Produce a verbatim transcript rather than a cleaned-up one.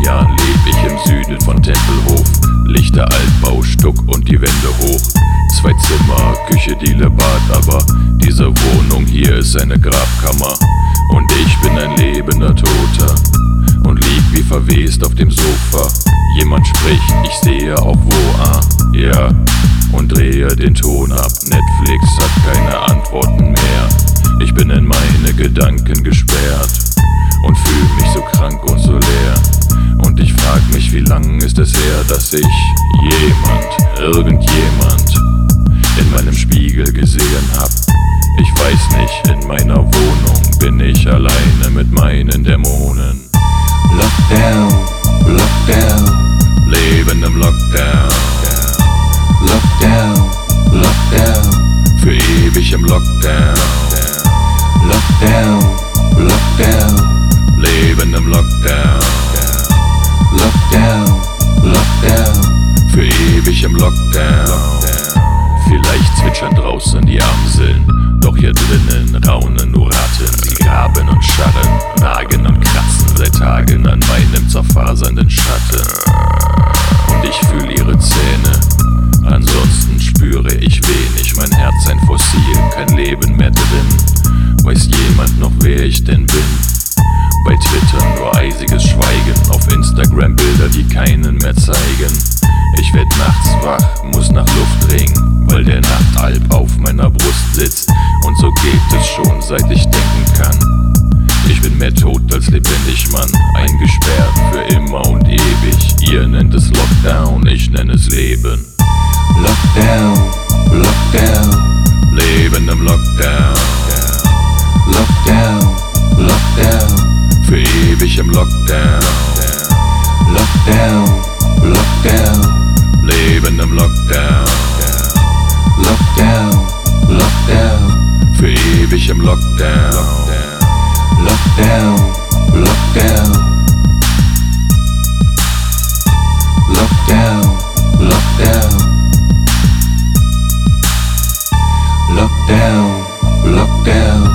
Jahren leb ich im Süden von Tempelhof. Lichter, Altbau, Stuck und die Wände hoch. Zwei Zimmer, Küche, Diele, Bad, aber diese Wohnung hier ist eine Grabkammer. Und ich bin ein lebender Toter und lieg wie verwest auf dem Sofa. Jemand spricht, ich sehe auch wo, ah, ja, und drehe den Ton ab. Netflix hat keine Antworten mehr. Ich bin in meine Gedanken gesperrt und fühl mich so krank und so leer. Und ich frag mich, wie lang ist es her, dass ich jemand, irgendjemand in meinem Spiegel gesehen hab. Ich weiß nicht, in meiner Wohnung bin ich alleine mit meinen Dämonen. Lockdown, Lockdown, Leben im Lockdown, Lockdown, Lockdown, für ewig im Lockdown, Lockdown, Lockdown, Leben im Lockdown, Lockdown, Lockdown, für ewig im Lockdown. Vielleicht zwitschern draußen die Amseln, doch hier drinnen raunen nur Ratten. Sie graben und scharren, nagen und kratzen seit Tagen an meinem zerfasernden Schatten. Und ich fühle ihre Zähne, ansonsten spüre ich wenig. Mein Herz ein Fossil, kein Leben mehr drin. Weiß jemand noch, wer ich denn bin? Bei Twitter nur eisiges Schweigen, auf Instagram Bilder, die keinen mehr zeigen. Ich werd nachts wach, muss nach Luft ringen, weil der Nachtalb auf meiner Brust sitzt. Und so geht es schon, seit ich denken kann. Ich bin mehr tot als lebendig, Mann, eingesperrt für immer und ewig. Ihr nennt es Lockdown, ich nenne es Leben. Lockdown, Lockdown, Leben im Lockdown, Lockdown, Lockdown, für ewig im Lockdown, Lockdown, Lockdown, Leben im Lockdown, Lockdown, Lockdown, für ewig im Lockdown, Lockdown, Lockdown, Lockdown, Lockdown, Lockdown, Lockdown.